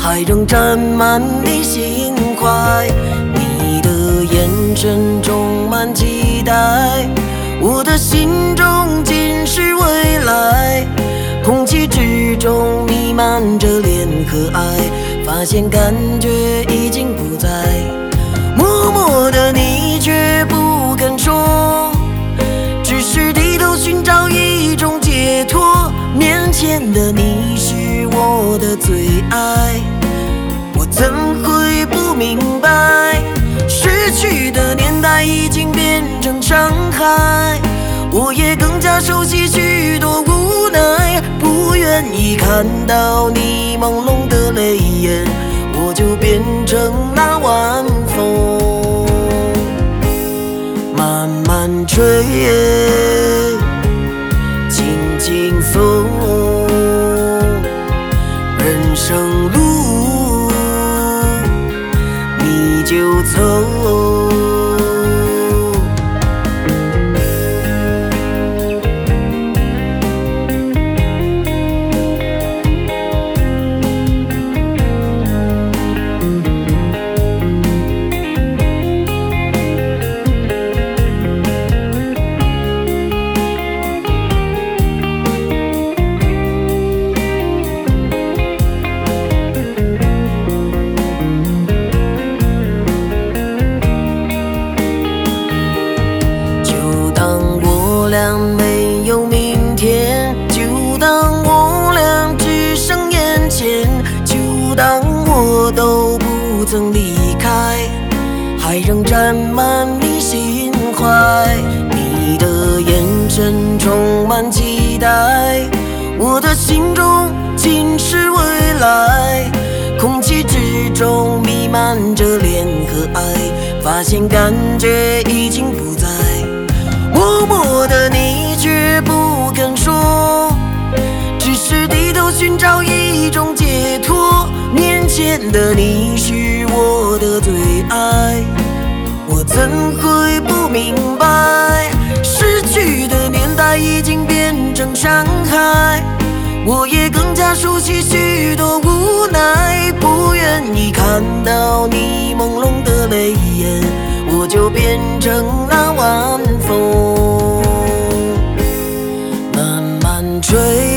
还仍沾满你心怀。你的眼神充满期待，我的心中尽是未来。空气之中弥漫着恋和爱，发现感觉已经不在。默默的你却不肯说，只是低头寻找一种解脱。面前的你是我的最爱，我怎会不明白？失去的年代已经变成伤害，我也更加熟悉许多无奈。不愿意看到你朦胧的泪眼，我就变成那晚风，慢慢吹，轻轻送。人生路，你就走。没有明天，就当我俩只剩眼前，就当我都不曾离开，还仍沾满你心怀。你的眼神充满期待，我的心中尽是未来。空气之中弥漫着恋和爱，发现感觉已经不在。默默的你却不肯说，只是低头寻找一种解脱。面前的你是我的最爱，我怎会不明白？失去的年代已经变成伤害，我也更加熟悉许多无奈。不愿意看到你朦胧的泪眼，我就变成那晚风，慢慢吹。